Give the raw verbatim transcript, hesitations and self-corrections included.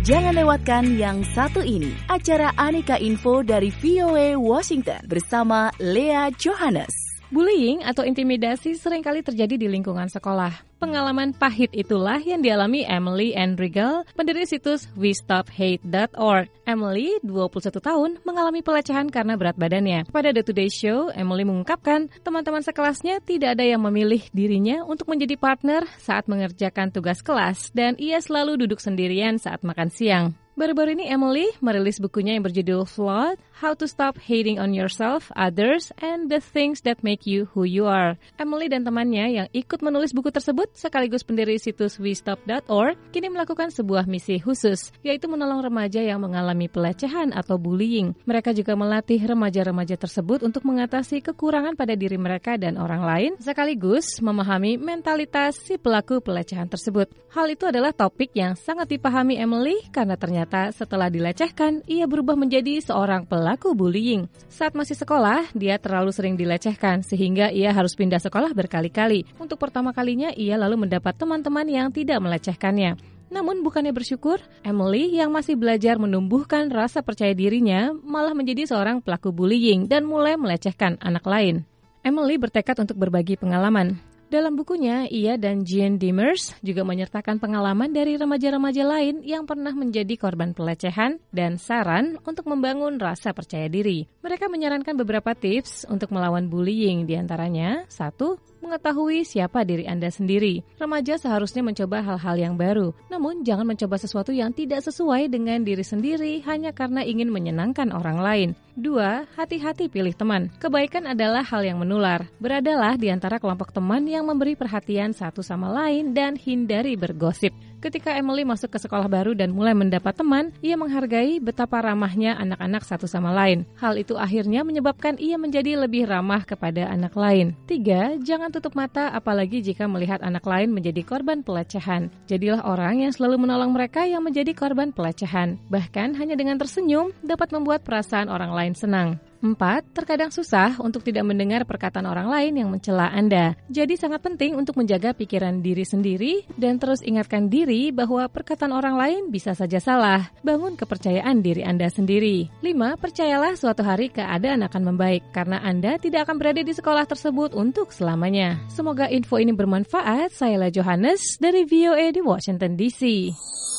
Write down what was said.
Jangan lewatkan yang satu ini, acara Aneka Info dari V O A Washington bersama Lea Johannes. Bullying atau intimidasi seringkali terjadi di lingkungan sekolah. Pengalaman pahit itulah yang dialami Emily Ann Regal, pendiri situs we stop hate dot org. Emily, dua puluh satu tahun, mengalami pelecehan karena berat badannya. Pada The Today Show, Emily mengungkapkan teman-teman sekelasnya tidak ada yang memilih dirinya untuk menjadi partner saat mengerjakan tugas kelas, dan ia selalu duduk sendirian saat makan siang. Baru-baru ini Emily merilis bukunya yang berjudul Flawed, How to Stop Hating on Yourself, Others, and the Things That Make You Who You Are. Emily dan temannya yang ikut menulis buku tersebut sekaligus pendiri situs we stop dot org kini melakukan sebuah misi khusus, yaitu menolong remaja yang mengalami pelecehan atau bullying. Mereka juga melatih remaja-remaja tersebut untuk mengatasi kekurangan pada diri mereka dan orang lain, sekaligus memahami mentalitas si pelaku pelecehan tersebut. Hal itu adalah topik yang sangat dipahami Emily karena ternyata setelah dilecehkan, ia berubah menjadi seorang pelaku bullying. Saat masih sekolah, dia terlalu sering dilecehkan sehingga ia harus pindah sekolah berkali-kali. Untuk pertama kalinya, ia lalu mendapat teman-teman yang tidak melecehkannya. Namun bukannya bersyukur, Emily yang masih belajar menumbuhkan rasa percaya dirinya malah menjadi seorang pelaku bullying dan mulai melecehkan anak lain. Emily bertekad untuk berbagi pengalaman. Dalam bukunya, ia dan Jean Demers juga menyertakan pengalaman dari remaja-remaja lain yang pernah menjadi korban pelecehan dan saran untuk membangun rasa percaya diri. Mereka menyarankan beberapa tips untuk melawan bullying, diantaranya, satu, mengetahui siapa diri Anda sendiri. Remaja seharusnya mencoba hal-hal yang baru, namun jangan mencoba sesuatu yang tidak sesuai dengan diri sendiri hanya karena ingin menyenangkan orang lain. Dua, hati-hati pilih teman. Kebaikan adalah hal yang menular. Beradalah di antara kelompok teman yang memberi perhatian satu sama lain dan hindari bergosip. Ketika Emily masuk ke sekolah baru dan mulai mendapat teman, ia menghargai betapa ramahnya anak-anak satu sama lain. Hal itu akhirnya menyebabkan ia menjadi lebih ramah kepada anak lain. Tiga, jangan tutup mata apalagi jika melihat anak lain menjadi korban pelecehan. Jadilah orang yang selalu menolong mereka yang menjadi korban pelecehan. Bahkan hanya dengan tersenyum dapat membuat perasaan orang lain senang. Empat, terkadang susah untuk tidak mendengar perkataan orang lain yang mencela Anda. Jadi sangat penting untuk menjaga pikiran diri sendiri dan terus ingatkan diri bahwa perkataan orang lain bisa saja salah. Bangun kepercayaan diri Anda sendiri. Lima, percayalah suatu hari keadaan akan membaik karena Anda tidak akan berada di sekolah tersebut untuk selamanya. Semoga info ini bermanfaat. Saya Lea Johannes dari V O A di Washington D C.